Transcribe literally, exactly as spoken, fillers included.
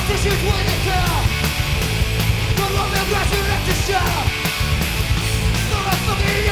Issues with the care. The moment resurrected shadow.